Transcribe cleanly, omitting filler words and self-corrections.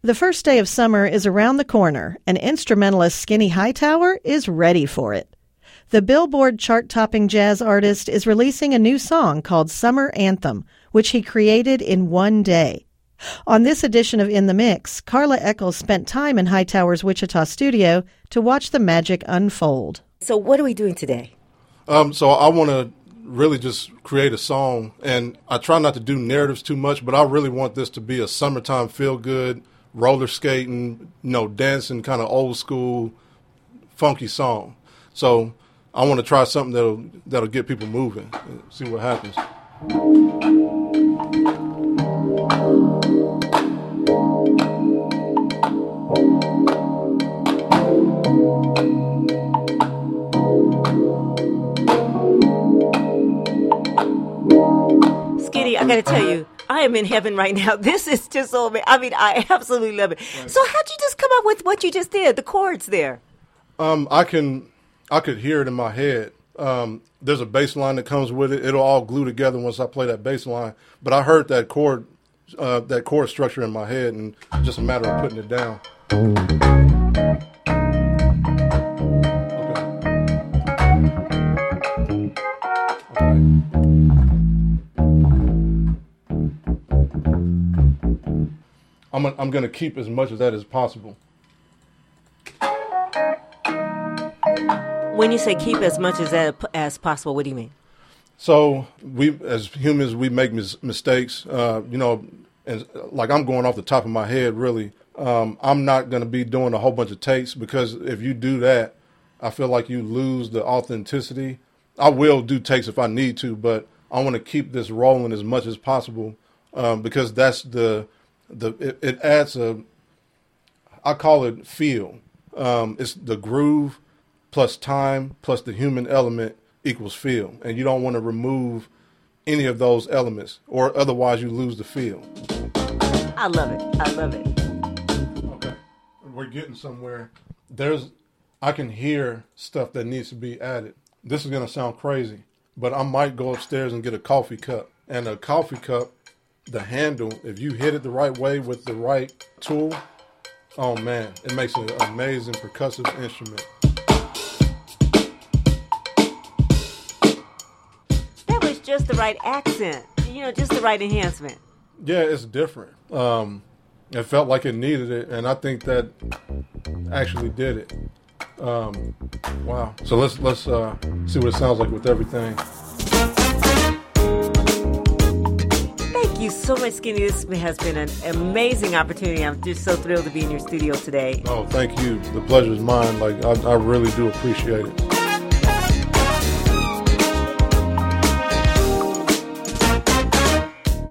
The first day of summer is around the corner, and instrumentalist Skinny Hightower is ready for it. The Billboard chart-topping jazz artist is releasing a new song called Summer Anthem, which he created in one day. On this edition of In the Mix, Carla Eccles spent time in Hightower's Wichita studio to watch the magic unfold. So what are we doing today? So I want to really just create a song, and I try not to do narratives too much, but I really want this to be a summertime feel-good, roller skating, dancing, kind of old school, funky song. So I want to try something that'll get people moving and see what happens. Skinny, I got to tell you, I am in heaven right now. This is just so amazing. I mean, I absolutely love it. Right. So how'd you just come up with what you just did, the chords there? I could hear it in my head. There's a bass line that comes with it. It'll all glue together once I play that bass line. But I heard that chord structure in my head, and it's just a matter of putting it down. I'm going to keep as much of that as possible. When you say keep as much of that as possible, what do you mean? So we, as humans, we make mistakes, and like I'm going off the top of my head, really. I'm not going to be doing a whole bunch of takes, because if you do that, I feel like you lose the authenticity. I will do takes if I need to, but I want to keep this rolling as much as possible, because that's it adds I call it feel. It's the groove plus time plus the human element equals feel. And you don't want to remove any of those elements, or otherwise you lose the feel. I love it. I love it. Okay. We're getting somewhere. I can hear stuff that needs to be added. This is going to sound crazy, but I might go upstairs and get a coffee cup. And a coffee cup, the handle, if you hit it the right way with the right tool, oh man, it makes an amazing percussive instrument. That was just the right accent, just the right enhancement. Yeah, it's different. It felt like it needed it, and I think that actually did it. Wow. So let's see what it sounds like with everything. Thank you so much, Skinny. This has been an amazing opportunity. I'm just so thrilled to be in your studio today. Oh, thank you. The pleasure is mine. I really do appreciate it.